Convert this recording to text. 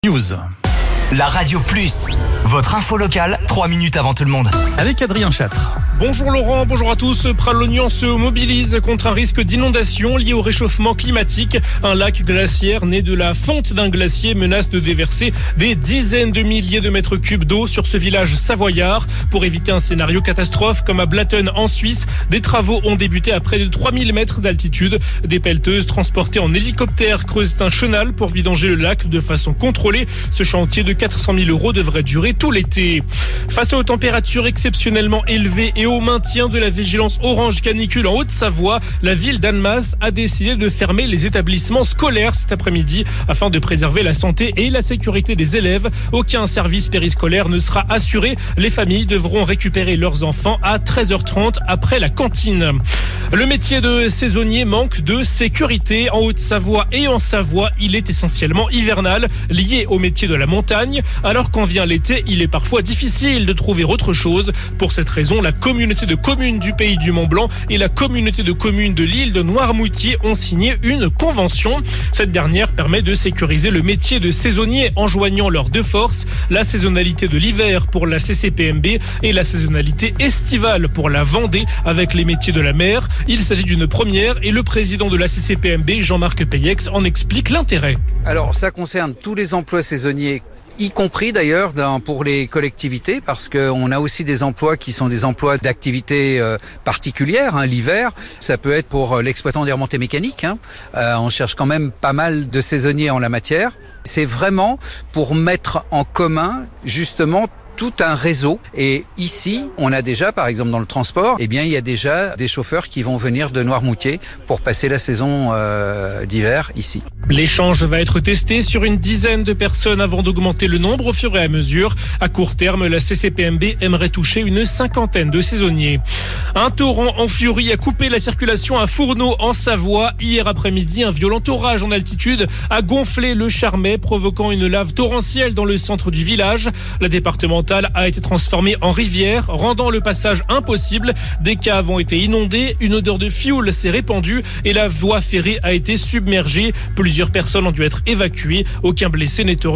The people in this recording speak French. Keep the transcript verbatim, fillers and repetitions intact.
News. La Radio Plus, votre info locale, trois minutes avant tout le monde. Avec Adrien Châtre. Bonjour Laurent, bonjour à tous. Pralognan se mobilise contre un risque d'inondation lié au réchauffement climatique. Un lac glaciaire né de la fonte d'un glacier menace de déverser des dizaines de milliers de mètres cubes d'eau sur ce village savoyard. Pour éviter un scénario catastrophe comme à Blatten en Suisse, des travaux ont débuté à près de trois mille mètres d'altitude. Des pelleteuses transportées en hélicoptère creusent un chenal pour vidanger le lac de façon contrôlée. Ce chantier de quatre cent mille euros devrait durer tout l'été. Face aux températures exceptionnellement élevées et au maintien de la vigilance orange canicule en Haute-Savoie, la ville d'Annemasse a décidé de fermer les établissements scolaires cet après-midi afin de préserver la santé et la sécurité des élèves. Aucun service périscolaire ne sera assuré. Les familles devront récupérer leurs enfants à treize heures trente après la cantine. Le métier de saisonnier manque de sécurité. En Haute-Savoie et en Savoie, il est essentiellement hivernal, lié au métier de la montagne. Alors quand vient l'été, il est parfois difficile de trouver autre chose. Pour cette raison, la communauté de communes du Pays du Mont-Blanc et la communauté de communes de l'île de Noirmoutier ont signé une convention. Cette dernière permet de sécuriser le métier de saisonnier en joignant leurs deux forces, la saisonnalité de l'hiver pour la C C P M B et la saisonnalité estivale pour la Vendée avec les métiers de la mer. Il s'agit d'une première et le président de la C C P M B, Jean-Marc Payex, en explique l'intérêt. Alors ça concerne tous les emplois saisonniers, y compris d'ailleurs dans, pour les collectivités, parce qu'on a aussi des emplois qui sont des emplois d'activité euh, particulières, hein, l'hiver. Ça peut être pour l'exploitant des remontées mécaniques. Hein. Euh, on cherche quand même pas mal de saisonniers en la matière. C'est vraiment pour mettre en commun justement tout un réseau. Et ici, on a déjà, par exemple dans le transport, eh bien il y a déjà des chauffeurs qui vont venir de Noirmoutier pour passer la saison euh, d'hiver ici. L'échange va être testé sur une dizaine de personnes avant d'augmenter le nombre au fur et à mesure. À court terme, la C C P M B aimerait toucher une cinquantaine de saisonniers. Un torrent en furie a coupé la circulation à Fourneau en Savoie. Hier après-midi, un violent orage en altitude a gonflé le Charmet, provoquant une lave torrentielle dans le centre du village. La départementale a été transformée en rivière, rendant le passage impossible. Des caves ont été inondées, une odeur de fioul s'est répandue et la voie ferrée a été submergée. Plusieurs Plusieurs personnes ont dû être évacuées. Aucun blessé n'est heureux.